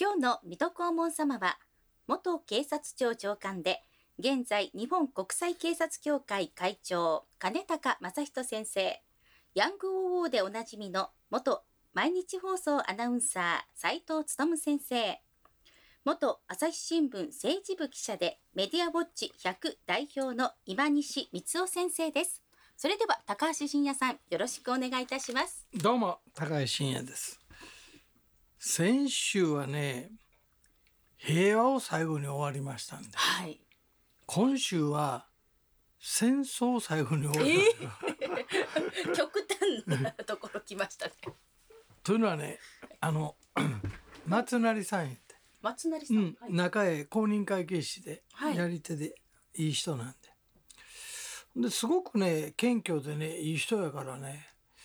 今日の水戸黄門様は元警察庁長官で現在日本国際警察協会会長金高正人先生、ヤング OO でおなじみの元毎日放送アナウンサー斉藤勉先生、元朝日新聞政治部記者でメディアウォッチ100代表の今西光雄先生です。それでは高橋真也さん、よろしくお願いいたします。 どうも高橋真也です。先週はね、平和を最後に終わりましたんで、 はい、 今週は戦争を最後に終わりま極端なところ来ましたね。 というのはね、松成さんやって、 松成さん、はい、 中へ公認会計士で、やり手でいい人なんですごくね謙虚でねいい人やからね、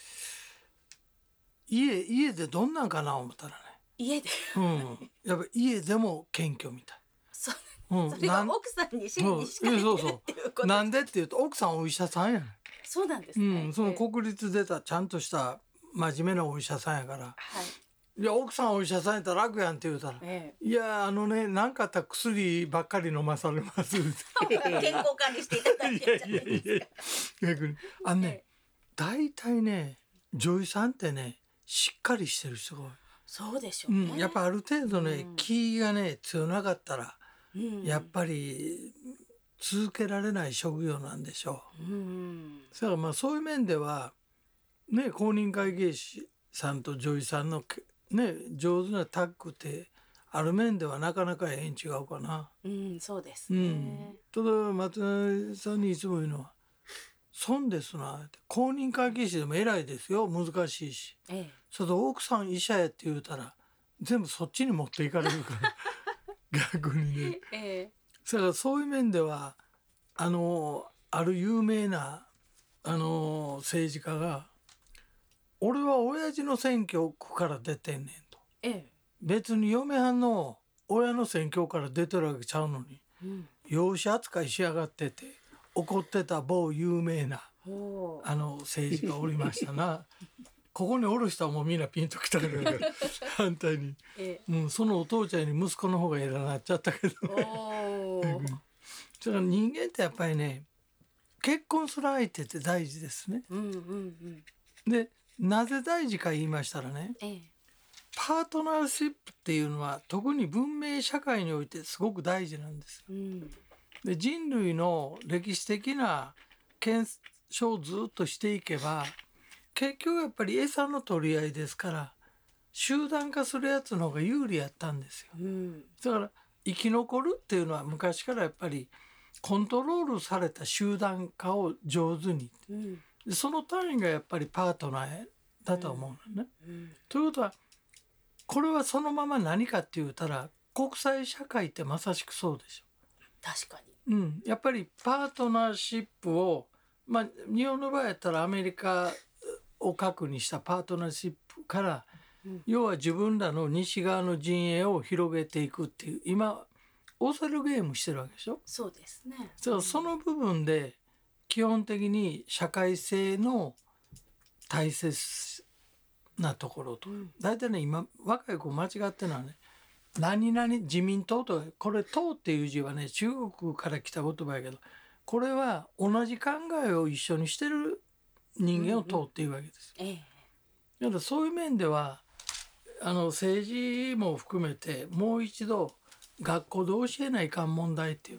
家でどんなんかな思ったらね、 家で、 やっぱ家でも謙虚みたい。 それが奥さんに真に敷かれてるっていうこと。 なんでって言うと奥さんお医者さんやねん。 そうなんですね。 その国立出たちゃんとした真面目なお医者さんやから、いや奥さんお医者さんやったら楽やんって言うたら、いや何かあったら薬ばっかり飲まされます健康管理していただいてるじゃないですか。 逆に大体ね女医さんってねしっかりしてる人が多い。 そうでしょうね。 やっぱある程度ね、気がね強なかったら、やっぱり続けられない職業なんでしょう。だからそういう面ではね、公認会計士さんと女医さんのね上手なタッグってある面ではなかなか違うかな。 そうですね。 ただ松永さんにいつも言うのは損ですなって、公認会計士でも偉いですよ、難しいし、それと奥さん医者やって言うたら全部そっちに持っていかれるから逆にね、だからそういう面ではある有名な政治家が俺は親父の選挙区から出てんねんと、別に嫁はんの親の選挙から出てるわけちゃうのに、養子扱いしやがってて怒ってた某有名な政治家おりましたなここにおる人はもうみんなピンときたから反対に、そのお父ちゃんに息子の方が偉なっちゃったけどだから人間ってやっぱりね、結婚する相手って大事ですね。でなぜ大事か言いましたらね、パートナーシップっていうのは特に文明社会においてすごく大事なんですよ。で人類の歴史的な検証をずっとしていけば結局やっぱり餌の取り合いですから、集団化するやつの方が有利やったんですよ。だから生き残るっていうのは昔からやっぱりコントロールされた集団化を上手に、その単位がやっぱりパートナーだと思うのね。ということはこれはそのまま何かって言ったら国際社会ってまさしくそうでしょ。 確かに、やっぱりパートナーシップを、日本の場合やったらアメリカを核にしたパートナーシップから、要は自分らの西側の陣営を広げていくっていう、今オセロゲームしてるわけでしょ。 そうですね。 その部分で基本的に社会性の大切なところと、大体ね今若い子間違ってるのはね、何々自民党とか、これ党っていう字はね中国から来た言葉やけど、これは同じ考えを一緒にしてる人間を党っていうわけです。だからそういう面では政治も含めてもう一度学校で教えないかん問題っていう、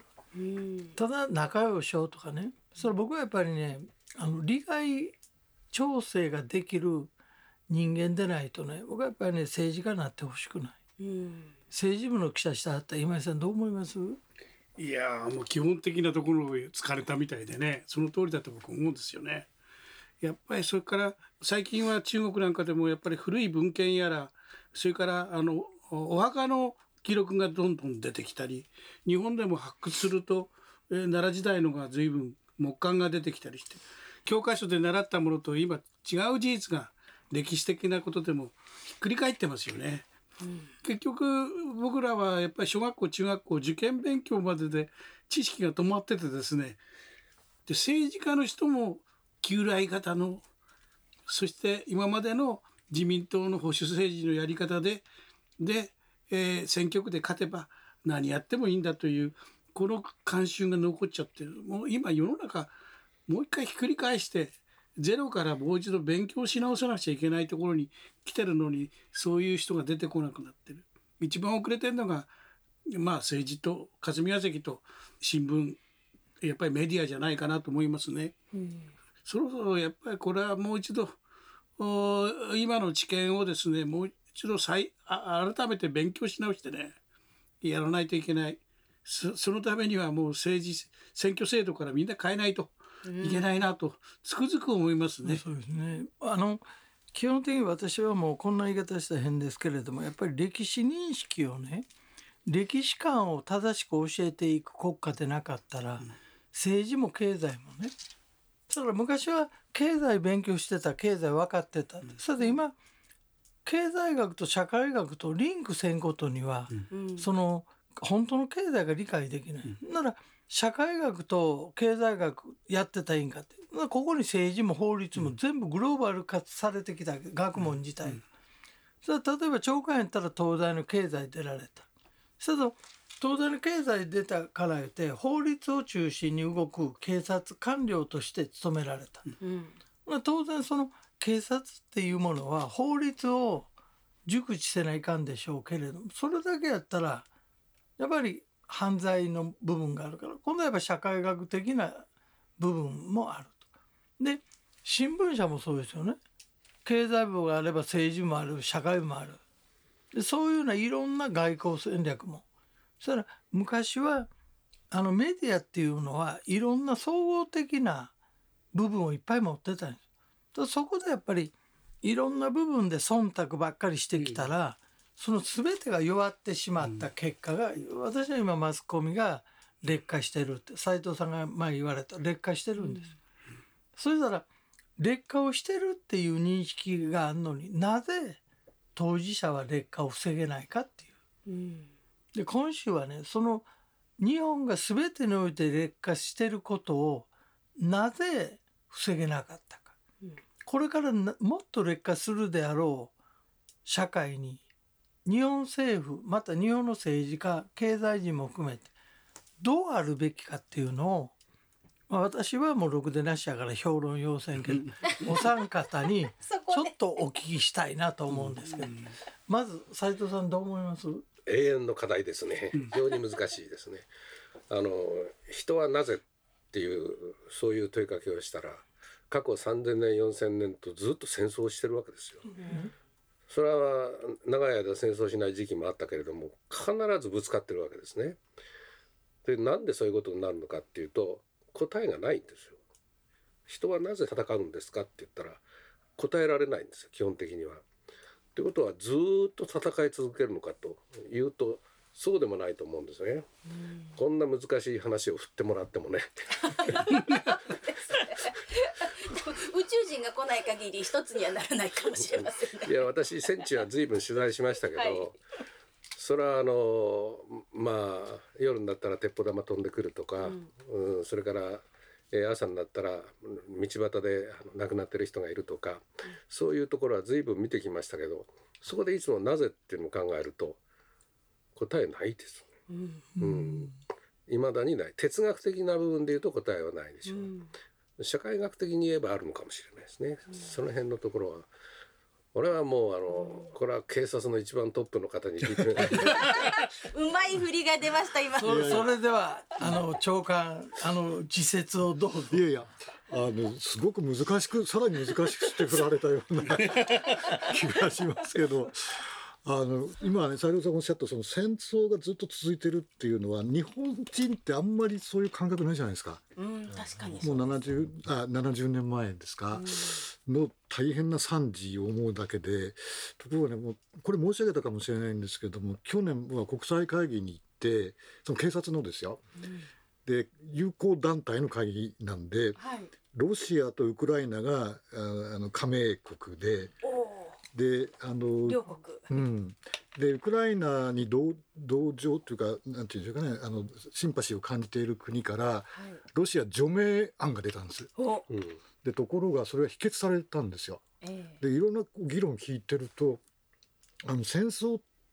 ただ仲良しようとかね、それ僕はやっぱりね利害調整ができる人間でないとね、僕はやっぱりね政治家になってほしくない。政治部の記者してはった今井さんどう思います？ いやもう基本的なところを疲れたみたいでね、その通りだと僕思うんですよね。やっぱりそれから最近は中国なんかでもやっぱり古い文献やら、それからお墓の記録がどんどん出てきたり、日本でも発掘すると、奈良時代のが随分木簡が出てきたりして、教科書で習ったものと今違う事実が歴史的なことでもひっくり返ってますよね。結局僕らはやっぱり小学校中学校受験勉強までで知識が止まっててですね、で政治家の人も旧来型の、そして今までの自民党の保守政治のやり方で選挙区で勝てば何やってもいいんだというこの慣習が残っちゃってる。もう今世の中もう一回ひっくり返してゼロからもう一度勉強し直さなくちゃいけないところに来てるのに、そういう人が出てこなくなってる。一番遅れてるのが政治と霞が関と新聞、やっぱりメディアじゃないかなと思いますね。そろそろやっぱりこれはもう一度今の知見をですね、もう一度改めて勉強し直してね、やらないといけない。そのためにはもう選挙制度からみんな変えないといけないなとつくづく思いますね。 そうですね。基本的に私はもうこんな言い方したら変ですけれども、やっぱり歴史認識をね、歴史観を正しく教えていく国家でなかったら、政治も経済もね、だから昔は経済勉強してた、経済分かってた、それで今経済学と社会学とリンクせんことには、その本当の経済が理解できない、なら社会学と経済学やってたらいいんかって、ここに政治も法律も全部グローバル化されてきた学問自体が、それ例えば長官やったら東大の経済出られた、それと東大の経済出たから言って法律を中心に動く警察官僚として務められた、当然その警察っていうものは法律を熟知せないかんでしょうけれども、それだけやったらやっぱり犯罪の部分があるから、今度はやっぱ社会学的な部分もあると。で新聞社もそうですよね。経済部があれば政治もある、社会部もある。でそういうようないろんな外交戦略も、そしたら昔はメディアっていうのはいろんな総合的な部分をいっぱい持ってたんです。そこでやっぱりいろんな部分で忖度ばっかりしてきたら、その全てが弱ってしまった結果が、私は今マスコミが劣化してるって斉藤さんが前言われた、劣化してるんです。そしたら劣化をしてるっていう認識があるのに、なぜ当事者は劣化を防げないかっていう、で今週はね、その日本が全てにおいて劣化してることをなぜ防げなかったか、これからもっと劣化するであろう社会に日本政府、また日本の政治家、経済人も含めてどうあるべきかっていうのを、私はもうろくでなしやから評論要せんけどお三方にちょっとお聞きしたいなと思うんですけど、まず斉藤さんどう思います？ 永遠の課題ですね。非常に難しいですね。人はなぜっていうそういう問いかけをしたら、過去3000年4000年とずっと戦争をしてるわけですよ。それは長い間戦争しない時期もあったけれども、必ずぶつかってるわけですね。でなんでそういうことになるのかっていうと、答えがないんですよ。人はなぜ戦うんですかって言ったら答えられないんですよ、基本的には。ということはずっと戦い続けるのかというと、そうでもないと思うんですね。こんな難しい話を振ってもらってもね宇宙人が来ない限り一つにはならないかもしれませんね。 いや私戦地は随分取材しましたけど、それは夜になったら鉄砲玉飛んでくるとか、それから朝になったら道端で亡くなってる人がいるとか、そういうところは随分見てきましたけど、そこでいつもなぜっていうのを考えると答えないです。未だにない。哲学的な部分でいうと答えはないでしょう。社会学的に言えばあるのかもしれないですね。その辺のところは俺はもうこれは警察の一番トップの方に聞いてうまい振りが出ました今。 それでは長官自説をどうぞ。 いやいやすごく難しく、さらに難しくして振られたような気がしますけど、今ね斉藤さんおっしゃったその戦争がずっと続いてるっていうのは、日本人ってあんまりそういう感覚ないじゃないですか。 確かにもう70年前ですか、の大変な惨事を思うだけで、ところがね、もうこれ申し上げたかもしれないんですけども、去年は国際会議に行って、その警察のですよ、で友好団体の会議なんで、ロシアとウクライナが加盟国で、 両国、 でウクライナに同情というか、なんていうんでしょうかね、シンパシーを感じている国から、ロシア除名案が出たんです。でところがそれは否決されたんですよ。でいろんな議論を聞いてると、戦争っ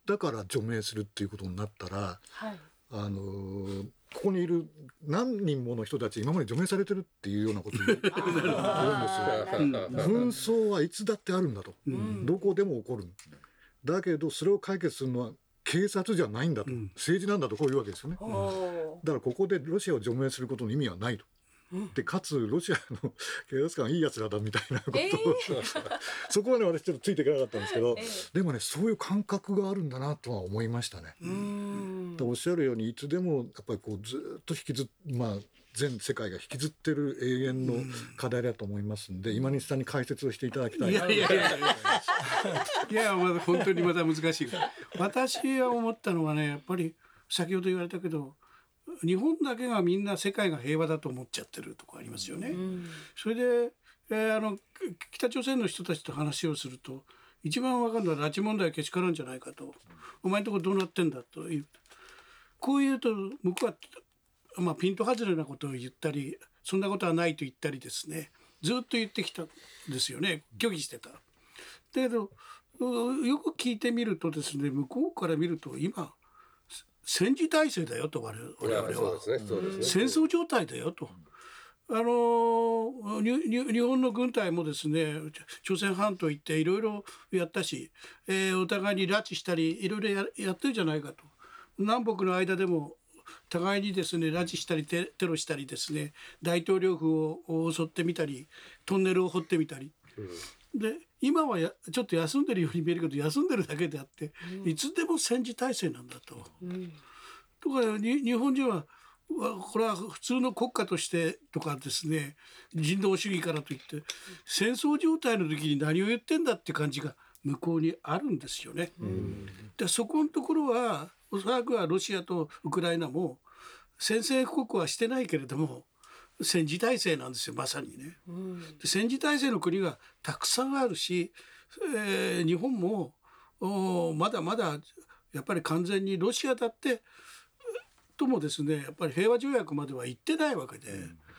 だから除名するっていうことになったら、 はい、 ここにいる何人もの人たち今まで除名されてるっていうようなことに言うんですよ。紛争はいつだってあるんだと、どこでも起こる。だけどそれを解決するのは警察じゃないんだと、政治なんだとこういうわけですよね。だからここでロシアを除名することの意味はないと。でかつロシアの警察官いいやつらだみたいなことを、そこはね私ちょっとついていけなかったんですけど、でもねそういう感覚があるんだなとは思いましたね。おっしゃるようにいつでもやっぱりこうずっと全世界が引きずってる永遠の課題だと思いますんで、今西さんに解説をしていただきたい。 いやまだ本当にまた難しい。私は思ったのはね、やっぱり先ほど言われたけど、日本だけがみんな世界が平和だと思っちゃってるとこありますよね。それで、北朝鮮の人たちと話をすると一番分かるのは拉致問題けしからんじゃないかと、お前んとこどうなってんだという、こう言うと向こうは、ピント外れなことを言ったり、そんなことはないと言ったりですね、ずっと言ってきたんですよね。拒否してた。だけどよく聞いてみるとですね、向こうから見ると今戦時体制だよと、我々は戦争状態だよと。日本の軍隊もですね、朝鮮半島行っていろいろやったし、お互いに拉致したりいろいろやってるじゃないかと。南北の間でも互いにですね拉致したりテロしたりですね、大統領府を襲ってみたりトンネルを掘ってみたり、で今はちょっと休んでるように見えるけど休んでるだけであって、いつでも戦時体制なんだと。とか日本人はこれは普通の国家としてとかですね、人道主義からといって戦争状態の時に何を言ってんだって感じが向こうにあるんですよね。でそこのところはおそらくはロシアとウクライナも宣戦布告はしてないけれども戦時体制なんですよ、まさにね。で戦時体制の国がたくさんあるし、日本もまだまだやっぱり完全にロシアだってともですね、やっぱり平和条約までは行ってないわけで、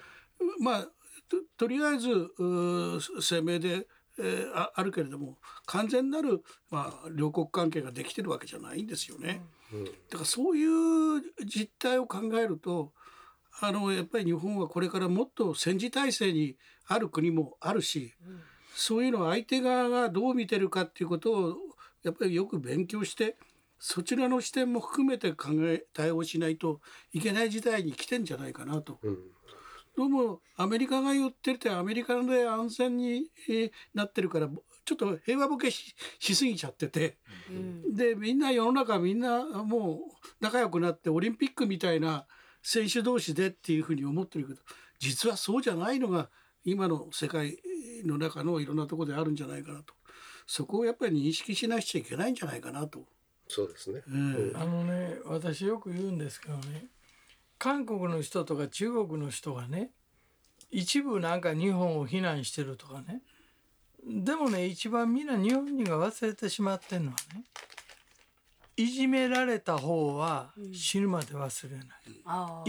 とりあえず声明で、あるけれども完全なる、両国関係ができてるわけじゃないんですよね。だからそういう実態を考えるとやっぱり日本はこれからもっと戦時体制にある国もあるし、そういうのを相手側がどう見てるかっていうことをやっぱりよく勉強して、そちらの視点も含めて対応しないといけない時代に来てんじゃないかなと。どうもアメリカが言っててアメリカで安全になってるからちょっと平和ボケ しすぎちゃってて、でみんな世の中みんなもう仲良くなってオリンピックみたいな選手同士でっていうふうに思ってるけど、実はそうじゃないのが今の世界の中のいろんなところであるんじゃないかなと。そこをやっぱり認識しなくちゃいけないんじゃないかなと。 そうですね。 私よく言うんですけどね、韓国の人とか中国の人がね、一部なんか日本を非難してるとかね、でもね一番みんな日本人が忘れてしまってるのはね、いじめられた方は死ぬまで忘れない、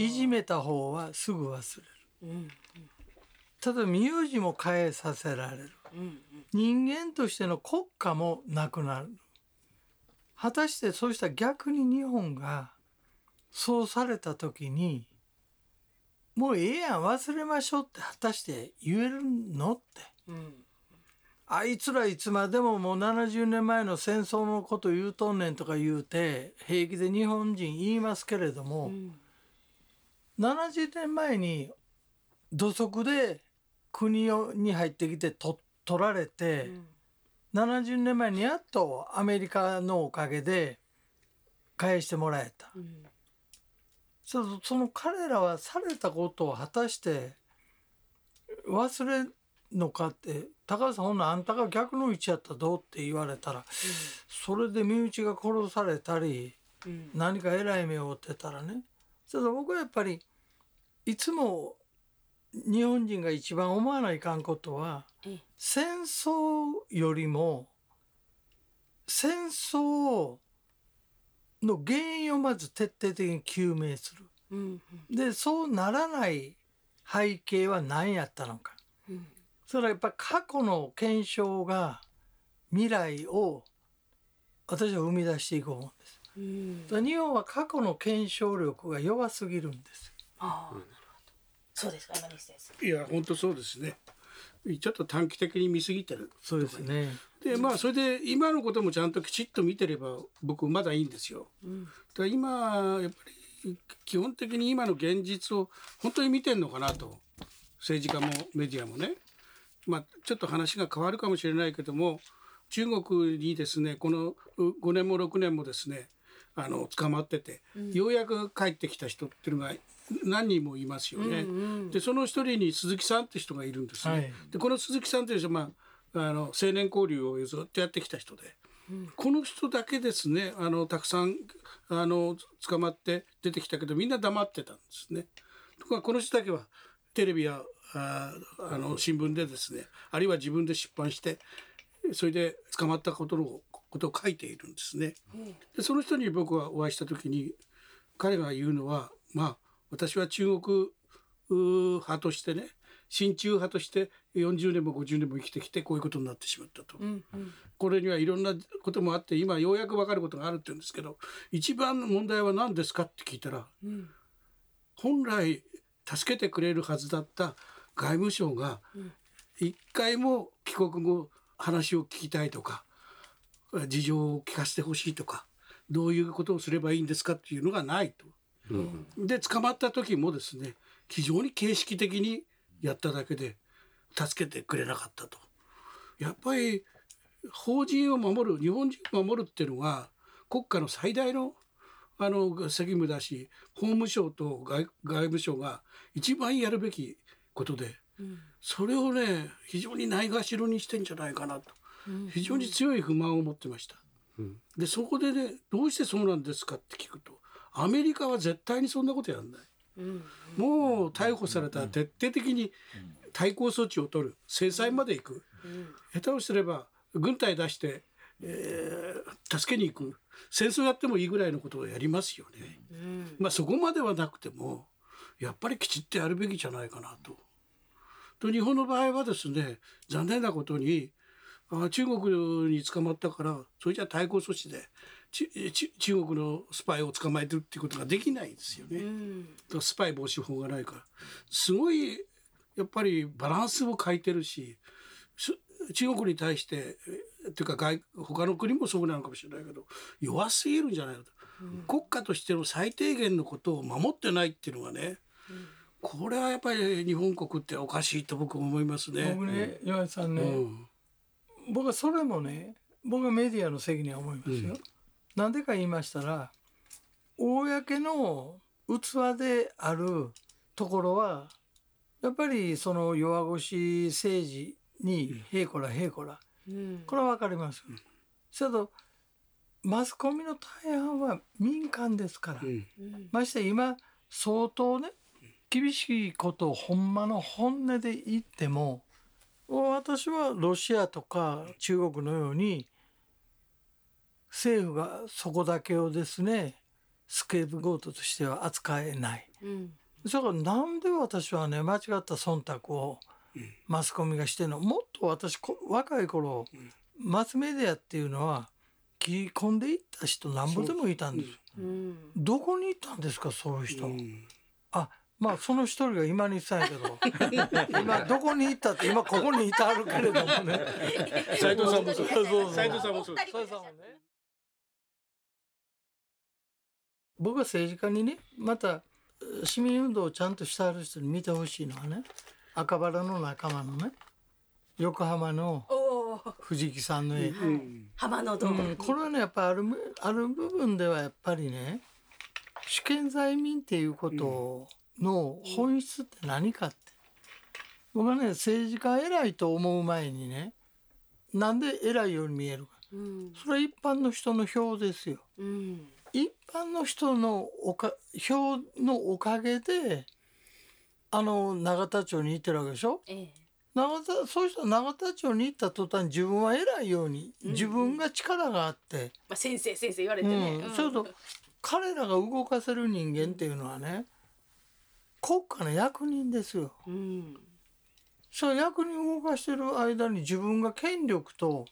いじめた方はすぐ忘れる、ただ名字も変えさせられる、人間としての国家もなくなる。果たしてそうした逆に日本がそうされた時にもうええやん忘れましょうって果たして言えるのって、あいつらいつまでももう70年前の戦争のこと言うとんねんとか言うて平気で日本人言いますけれども、70年前に土足で国に入ってきて取られて、70年前にやっとアメリカのおかげで返してもらえた、その彼らはされたことを果たして忘れるのかって、高橋さんほんなあんたが逆の位置やったらどうって言われたら、それで身内が殺されたり、何か偉い目を負ってたらね、僕はやっぱりいつも日本人が一番思わないかんことは、戦争よりも戦争の原因をまず徹底的に究明する、でそうならない背景は何やったのか、それはやっぱり過去の検証が未来を私は生み出していこう思うんです。日本は過去の検証力が弱すぎるんです。 なるほど。そうですか、山西先生。 いや本当そうですね。ちょっと短期的に見過ぎてる。 そうですね。 でそれで今のこともちゃんときちっと見てれば僕まだいいんですよ。だ今やっぱり基本的に今の現実を本当に見てんのかなと、政治家もメディアもね。ちょっと話が変わるかもしれないけども、中国にですねこの5年も6年もですね捕まってて、ようやく帰ってきた人っていうのが何人もいますよね。でその一人に鈴木さんって人がいるんですね。でこの鈴木さんっていう人は、青年交流をずっとやってきた人で、この人だけですねたくさん捕まって出てきたけどみんな黙ってたんですね。ところがこの人だけはテレビや新聞でですね、あるいは自分で出版してそれで捕まったことを書いているんですね。でその人に僕はお会いした時に彼が言うのは、私は中国派としてね、親中派として40年も50年も生きてきてこういうことになってしまったと、これにはいろんなこともあって今ようやく分かることがあるって言うんですけど、一番の問題は何ですかって聞いたら、本来助けてくれるはずだった外務省が一回も帰国後話を聞きたいとか事情を聞かせてほしいとか、どういうことをすればいいんですかっていうのがないと。で捕まった時もですね非常に形式的にやっただけで助けてくれなかったと。やっぱり法人を守る、日本人を守るっていうのが国家の最大の責務だし、法務省と外務省が一番やるべきことで、それをね非常にないがしろにしてんじゃないかなと、非常に強い不満を持ってました。でそこでねどうしてそうなんですかって聞くと、アメリカは絶対にそんなことやんない、もう逮捕されたら徹底的に対抗措置を取る、制裁まで行く、下手をすれば軍隊出して、助けに行く、戦争やってもいいぐらいのことをやりますよね。そこまではなくてもやっぱりきちっとやるべきじゃないかなと。日本の場合はですね、残念なことに中国に捕まったからそれじゃ対抗措置で中国のスパイを捕まえてるっていうことができないんですよね。スパイ防止法がないから、すごいやっぱりバランスを欠いてるし、中国に対してっていうか他の国もそうなのかもしれないけど弱すぎるんじゃないかと、国家としての最低限のことを守ってないっていうのがね、これはやっぱり日本国っておかしいと僕は思いますね。 僕ね、岩井さんね、僕はそれもね、僕はメディアの責任は思いますよ。なんでか言いましたら、公の器であるところはやっぱりその弱腰政治にへいこら、これは分かります。けどマスコミの大半は民間ですから、まして今相当ね厳しいことをほんまの本音で言っても、私はロシアとか中国のように政府がそこだけをですねスケープゴートとしては扱えない、だからなんで私はね間違った忖度をマスコミがしてるの、もっと私若い頃、マスメディアっていうのは切り込んでいった人なんぼでもいたんです、どこに行ったんですかそういう人、その一人が今に言ってたんやけど今どこに行ったって今ここにいてあるけれどもね斉藤さんもそう、 斉藤さんもそうです。僕は政治家にねまた市民運動をちゃんとしてある人に見てほしいのはね、赤バラの仲間のね横浜の藤木さんの絵、 浜の道、 これはねやっぱある部分ではやっぱりね主権在民っていうことの本質って何かって、僕はね政治家偉いと思う前にねなんで偉いように見えるか、それは一般の人の票ですよ、一般の人の票のおかげで永田町に行ってるわけでしょ、そういう人は永田町に行った途端自分は偉いように、自分が力があって、 先生言われてね、 それと彼らが動かせる人間っていうのはね国家の役人ですよ、それ役人を動かしてる間に自分が権力と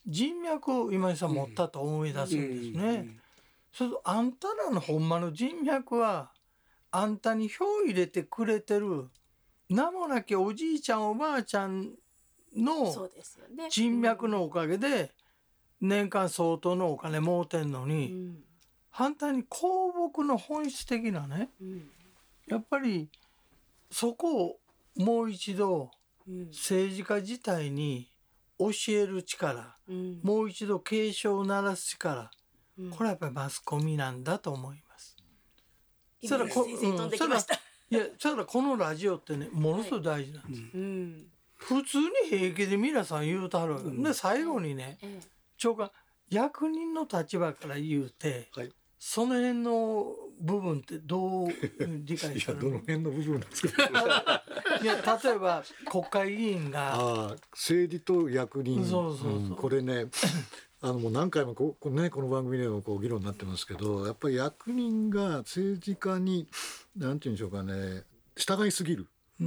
人脈今井さん持ったと思い出すんですね。それとあんたらのほんまの人脈はあんたに票入れてくれてる名もなきおじいちゃんおばあちゃんの人脈のおかげで年間相当のお金儲てんのに、反対に公僕の本質的なね、やっぱりそこをもう一度政治家自体に教える力、もう一度警鐘を鳴らす力、これはやっぱりマスコミなんだと思います。 今先生飛んできました。 いや、ただこのラジオってね、ものすごい大事なんです。普通に平気で皆さん言うとはるわけで、最後にね、長官役人の立場から言うて、その辺の部分ってどう理解するの？ いや、どの辺の部分ですか。 いや、例えば国会議員が政治と役人、 そうこれねもう何回もこの番組でも議論になってますけど、やっぱり役人が政治家になんていうんでしょうかね、従いすぎる。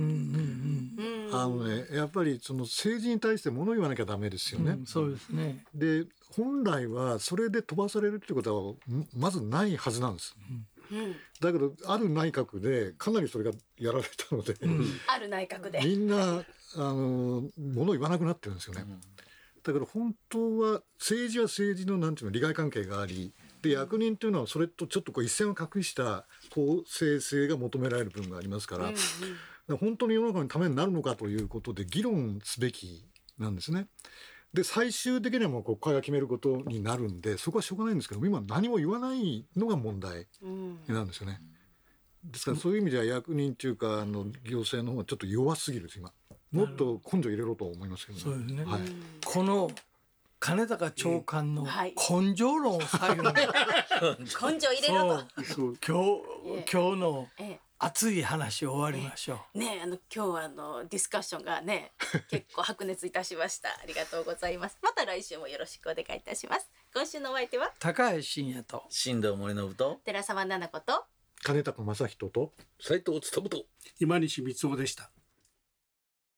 やっぱりその政治に対して物言わなきゃダメですよね。 そうですね。 で、本来はそれで飛ばされるってことはまずないはずなんです。だけどある内閣でかなりそれがやられたので、 ある内閣でみんな物言わなくなってるんですよね。だから本当は政治は政治のなんていうの利害関係があり、で役人というのはそれとちょっと一線を画した公正性が求められる部分がありますから、本当に世の中のためになるのかということで議論すべきなんですね。で最終的にはもう国会が決めることになるんで、そこはしょうがないんですけども、今何も言わないのが問題なんですよね。ですからそういう意味では役人というか行政の方がちょっと弱すぎるです今。もっと根性入れろと思いますけどね。 そうですね。この金高長官の根性論を最後に根性入れろと今日の熱い話を終わりましょう。 ね、今日はディスカッションがね結構白熱いたしました。ありがとうございます。また来週もよろしくお願いいたします。今週のお相手は高橋真也と新藤森信と寺澤奈々子と金高正人と斉藤勉と今西光雄でした。